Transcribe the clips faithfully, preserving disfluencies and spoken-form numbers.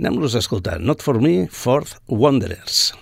Anem-los a escoltar. Not For Me, Fourth Wanderers.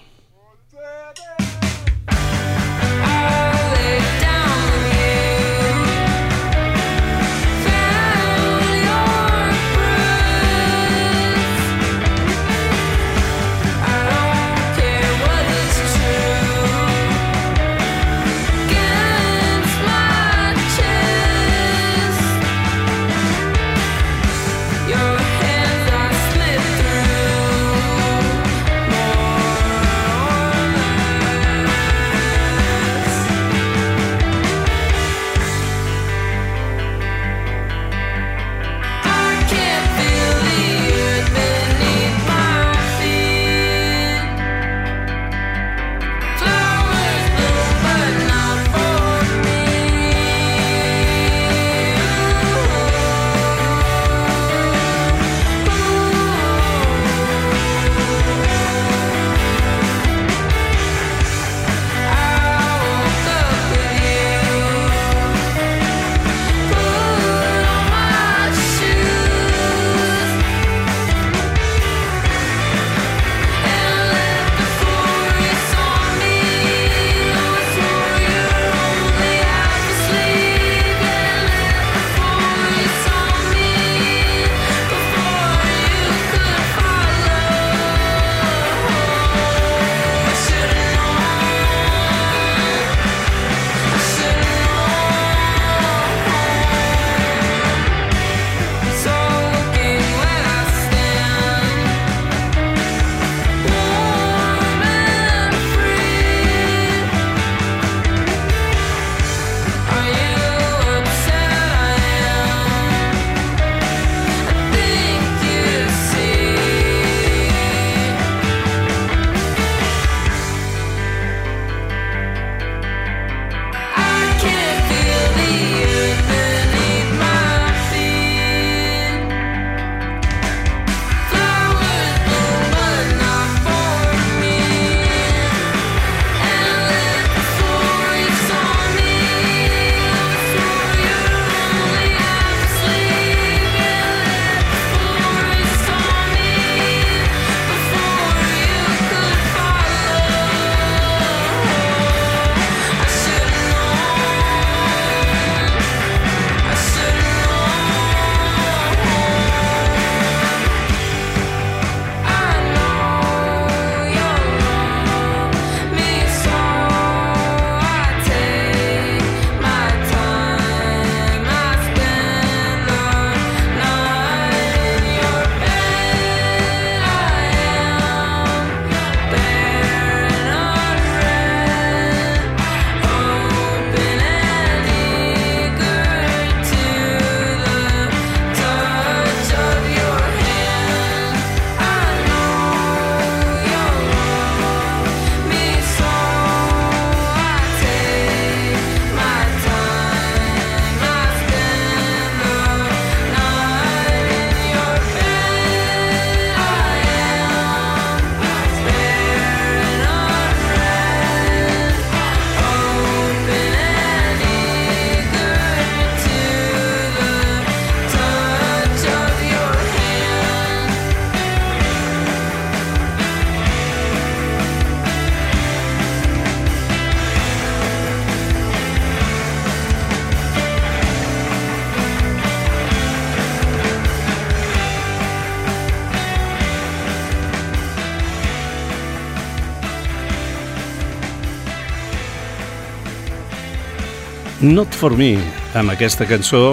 Not For Me, amb aquesta cançó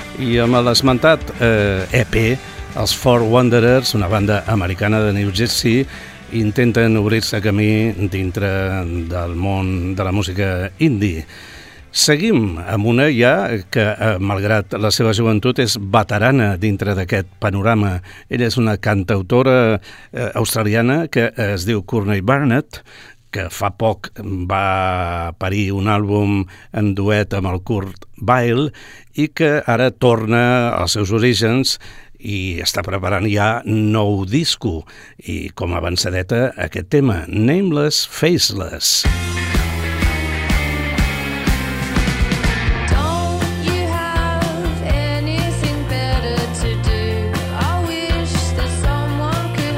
i amb l'esmentat eh, E P, els Fourth Wanderers, una banda americana de New Jersey, intenten obrir-se camí dintre del món de la música indie. Seguim amb una ja que, eh, malgrat la seva joventut, és veterana dintre d'aquest panorama. Ella és una cantautora eh, australiana que es diu Courtney Barnett, que fa poc va parir un àlbum en duet amb el Kurt Vile i que ara torna als seus orígens i està preparant ja nou disco i com a avançadeta aquest tema, Nameless, Faceless. Could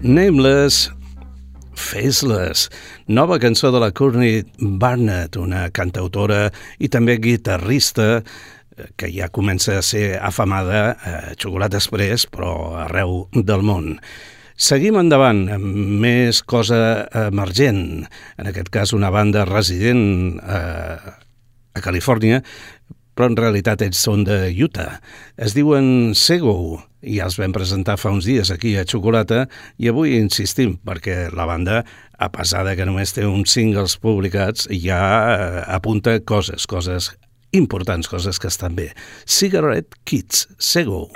Nameless, Faceless, nova cançó de la Courtney Barnett, una cantautora i també guitarrista que ja comença a ser afamada a Chocolate Express, però arreu del món. Seguim endavant amb més cosa emergent, en aquest cas una banda resident a, a Califòrnia, però en realitat ells són de Utah. Es diuen Sego i ja els vam presentar fa uns dies aquí a Xocolata i avui insistim perquè la banda, a pesar de que només té uns singles publicats, ja apunta coses, coses importants, coses que estan bé. Cigarette Kids, Sego.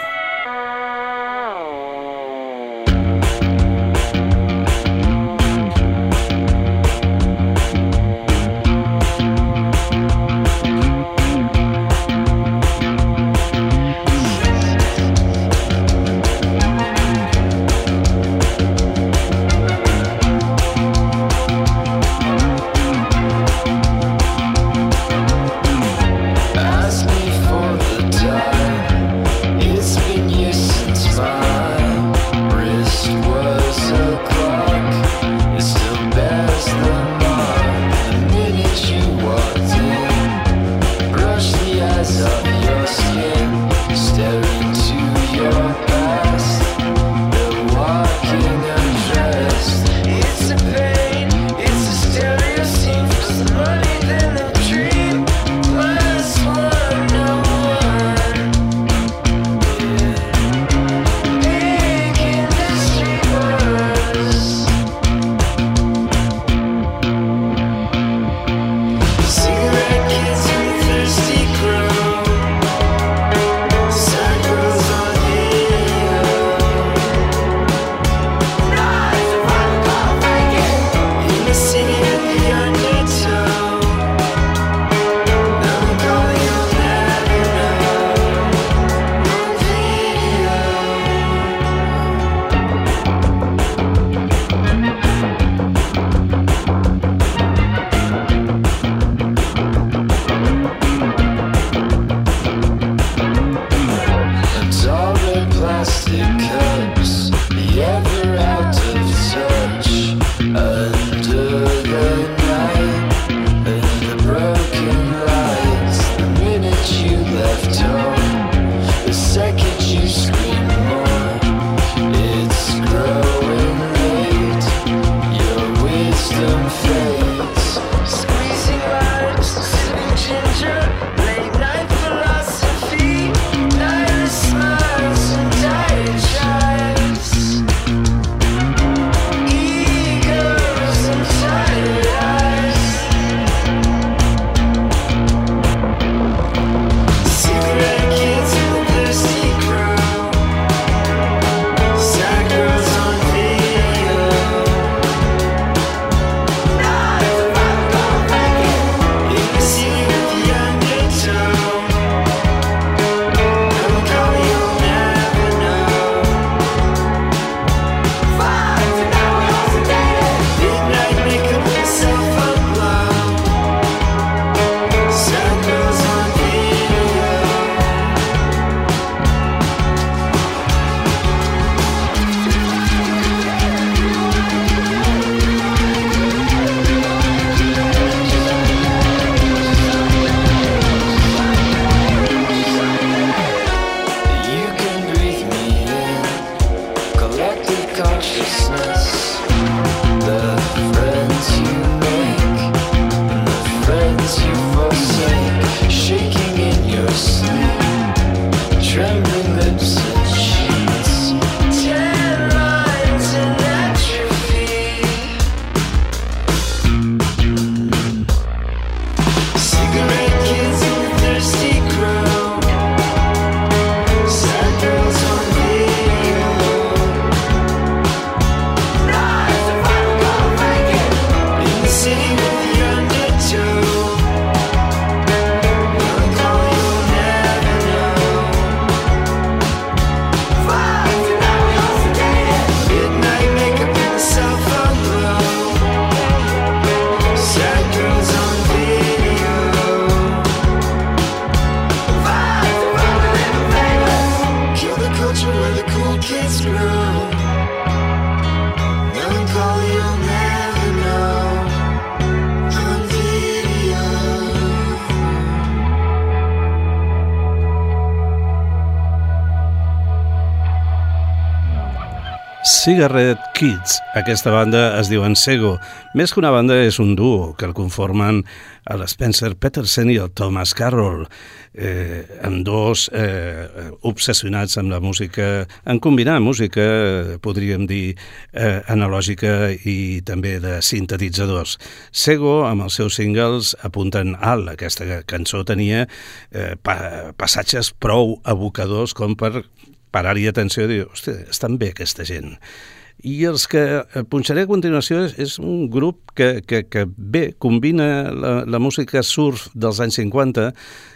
Cigarette Kids. Aquesta banda es diuen Sego. Més que una banda és un duo que el conformen el Spencer Peterson i el Thomas Carroll, eh, amb dos eh, obsessionats amb la música, en combinar música, podríem dir, eh, analògica i també de sintetitzadors. Sego, amb els seus singles, apunten alt. Aquesta cançó tenia eh, pa passatges prou evocadors com per parar-hi atenció i dir, hòstia, estan bé aquesta gent. I els que punxaré a continuació és, és un grup que, que, que bé, combina la, la música surf dels anys cinquanta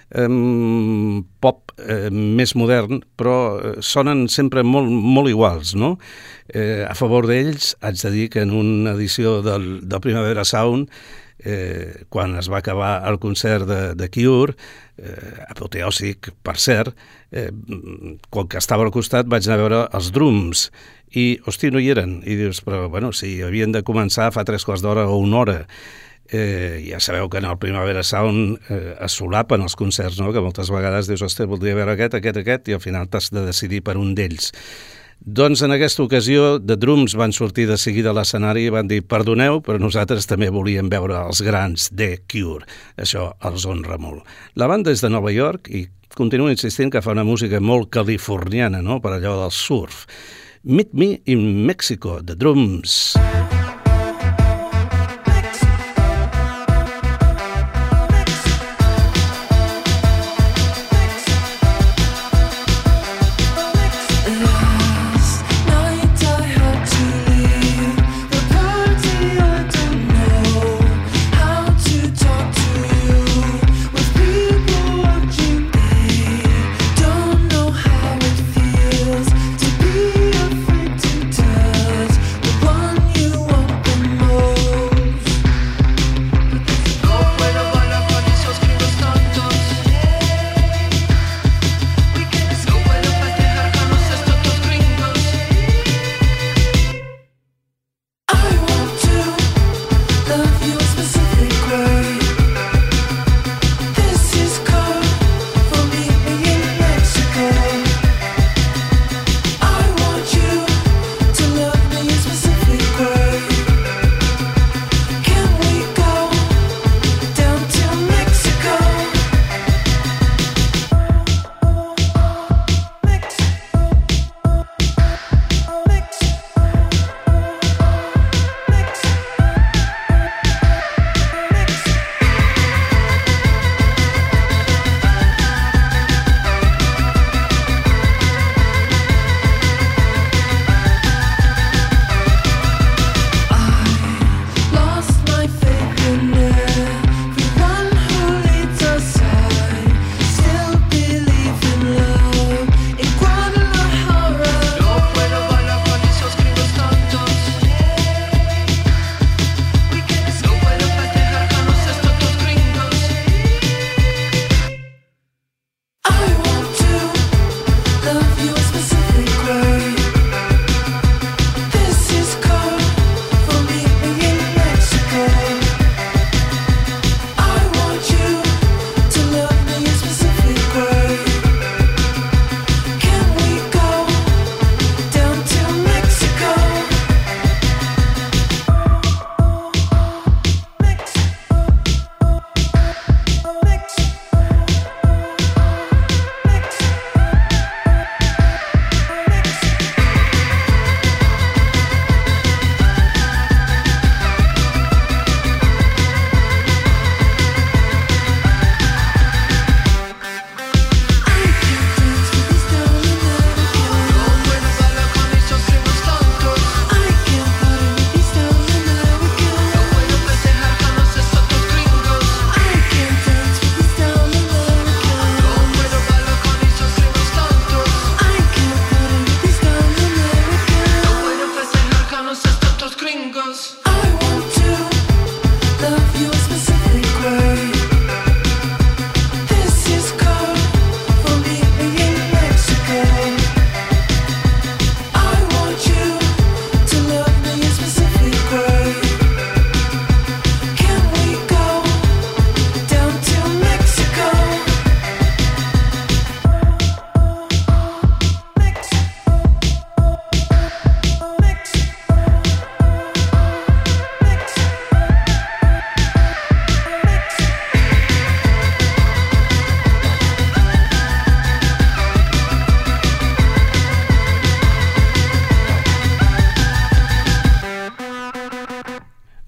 amb pop eh, més modern, però sonen sempre molt, molt iguals, no? Eh, a favor d'ells, haig de dir que en una edició del, del Primavera Sound, Eh, quan es va acabar el concert de, de Cure, eh, apoteòsic, per cert, eh, quan que estava al costat vaig anar a veure els Drums i, hosti, no hi eren. I dius, però, bueno, si havien de començar fa tres quarts d'hora o una hora. Eh, ja sabeu que en el Primavera Sound eh, es solapen els concerts, no? Que moltes vegades dius, hosti, voldria veure aquest, aquest, aquest, i al final t'has de decidir per un d'ells. Doncs en aquesta ocasió The Drums van sortir de seguida a l'escenari i van dir, perdoneu, però nosaltres també volíem veure els grans de Cure. Això els honra molt. La banda és de Nova York i continua insistint que fa una música molt californiana, no?, per allò del surf. Meet Me in Mexico, The Drums. Love you.